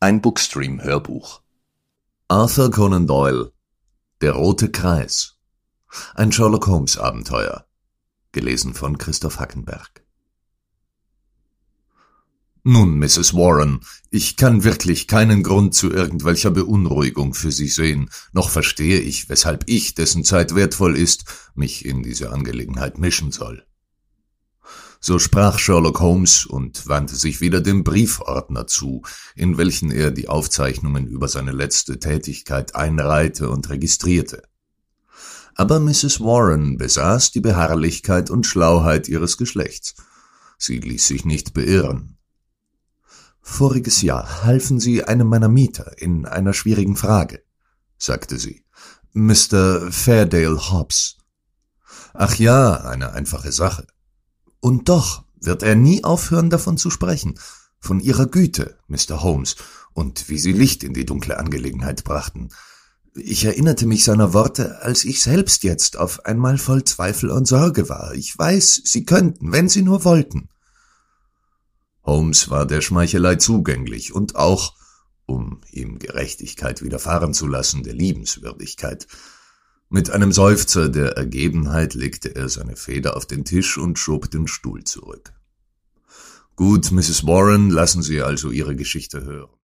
Ein Bookstream-Hörbuch. Arthur Conan Doyle, Der rote Kreis. Ein Sherlock-Holmes-Abenteuer. Gelesen von Christoph Hackenberg. Nun, Mrs. Warren, ich kann wirklich keinen Grund zu irgendwelcher Beunruhigung für Sie sehen, noch verstehe ich, weshalb ich, dessen Zeit wertvoll ist, mich in diese Angelegenheit mischen soll. So sprach Sherlock Holmes und wandte sich wieder dem Briefordner zu, in welchen er die Aufzeichnungen über seine letzte Tätigkeit einreihte und registrierte. Aber Mrs. Warren besaß die Beharrlichkeit und Schlauheit ihres Geschlechts. Sie ließ sich nicht beirren. »Voriges Jahr halfen Sie einem meiner Mieter in einer schwierigen Frage«, sagte sie. »Mr. Fairdale Hobbs.« »Ach ja, eine einfache Sache.« »Und doch wird er nie aufhören, davon zu sprechen, von Ihrer Güte, Mr. Holmes, und wie Sie Licht in die dunkle Angelegenheit brachten. Ich erinnerte mich seiner Worte, als ich selbst jetzt auf einmal voll Zweifel und Sorge war. Ich weiß, Sie könnten, wenn Sie nur wollten.« Holmes war der Schmeichelei zugänglich und auch, um ihm Gerechtigkeit widerfahren zu lassen, der Liebenswürdigkeit. Mit einem Seufzer der Ergebenheit legte er seine Feder auf den Tisch und schob den Stuhl zurück. »Gut, Mrs. Warren, lassen Sie also Ihre Geschichte hören.«